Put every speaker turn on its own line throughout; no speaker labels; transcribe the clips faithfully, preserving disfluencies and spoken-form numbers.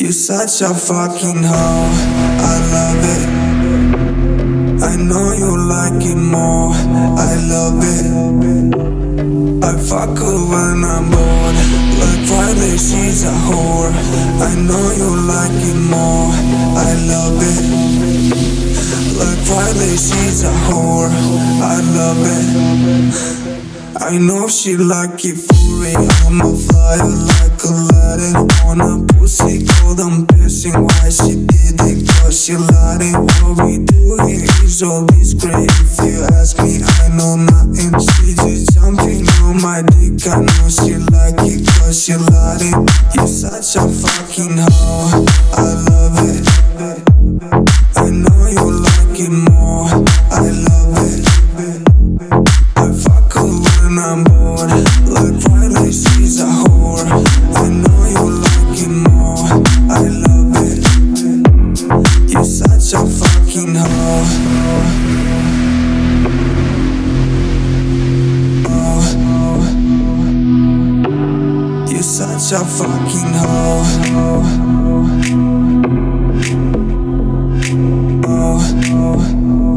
You such a fucking hoe, I love it. I know you like it more, I love it. I fuck her when I'm bored, like Friday she's a whore. I know you like it more, I love it. Like Friday she's a whore, I love it. I know she like it for real. I'm a flyer like Aladdin on a pussy cold. I'm pissing why she did it, cause she lied. What we do here is always great. If you ask me, I know nothing. She just jumping on my dick. I know she like it cause she lied. You're such a fucking hoe, I love it. I know you like it more, I love it. I fuck her when I'm bored, like Friday she's a whore. I know you like it more, I love it. You're such a fucking hoe. Oh, you're such a fucking hoe. Oh,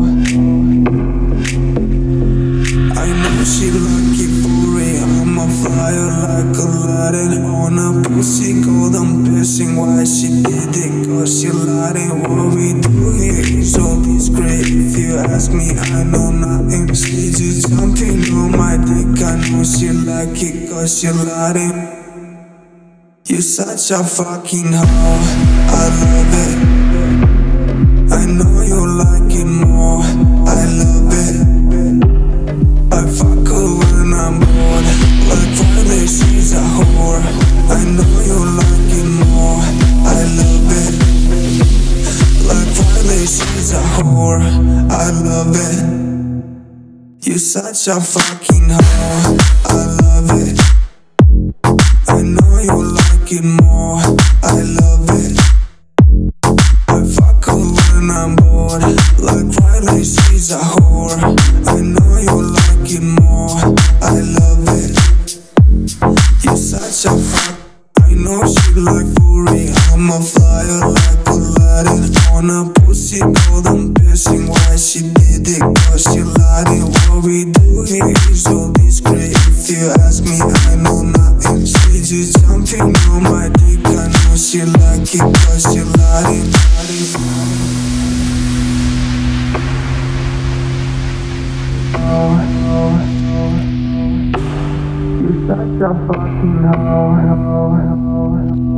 I know she like it for real. I'm a flyer like Aladdin on a pussy cold. I'm pissing why she did it, cause she lied. What we do here is always great. If you ask me, I know nothing. She just jumping on my dick. I know she like it cause she lied. You're such a fucking hoe, I love it. I know you like it more, I love it. I fuck her when I'm bored, like Friday she's a whore. I know you like it more, I love it. Like Friday she's a whore, I love it. You're such a fucking hoe, I love it. I know you like it more, I love it. I fuck her when I'm bored, like Friday she's a whore. I know you like it more, I love it. You're such a fuck. I know she like for real. I'm a flyer like Aladdin on a pussy cold. I'm pissing why she did it, cause she lied. What we do here is always great. If you ask me, I know nothing. She just jumping on my dick. I know she like it cause she lied. You're such a fucking hoe.